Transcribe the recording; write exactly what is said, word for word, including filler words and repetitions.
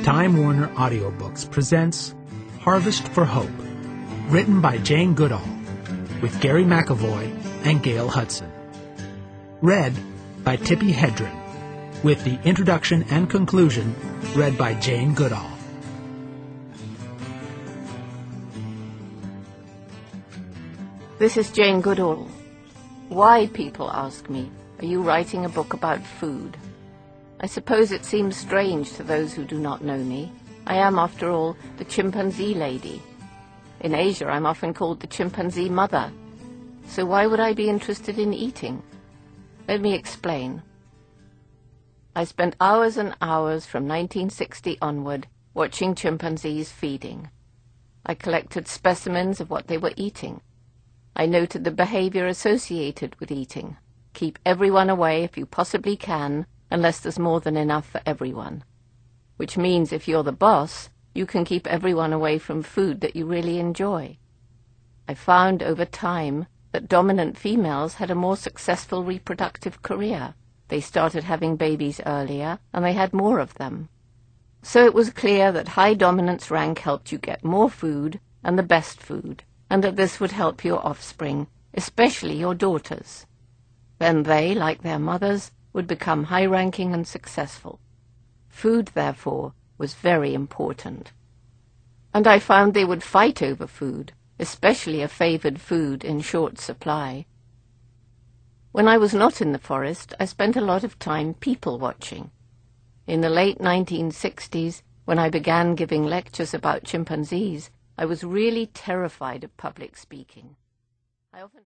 Time Warner Audiobooks presents Harvest for Hope, written by Jane Goodall, with Gary McAvoy and Gail Hudson. Read by Tippi Hedren, with the introduction and conclusion read by Jane Goodall. This is Jane Goodall. Why, people ask me, are you writing a book about food? I suppose it seems strange to those who do not know me. I am, after all, the chimpanzee lady. In Asia, I'm often called the chimpanzee mother. So why would I be interested in eating? Let me explain. I spent hours and hours from nineteen sixty onward watching chimpanzees feeding. I collected specimens of what they were eating. I noted the behavior associated with eating. Keep everyone away if you possibly can, unless there's more than enough for everyone. Which means if you're the boss, you can keep everyone away from food that you really enjoy. I found over time that dominant females had a more successful reproductive career. They started having babies earlier, and they had more of them. So it was clear that high dominance rank helped you get more food, and the best food, and that this would help your offspring, especially your daughters. Then they, like their mothers, would become high-ranking and successful. Food, therefore, was very important. And I found they would fight over food, especially a favored food in short supply. When I was not in the forest, I spent a lot of time people-watching. In the late nineteen sixties, when I began giving lectures about chimpanzees, I was really terrified of public speaking. I often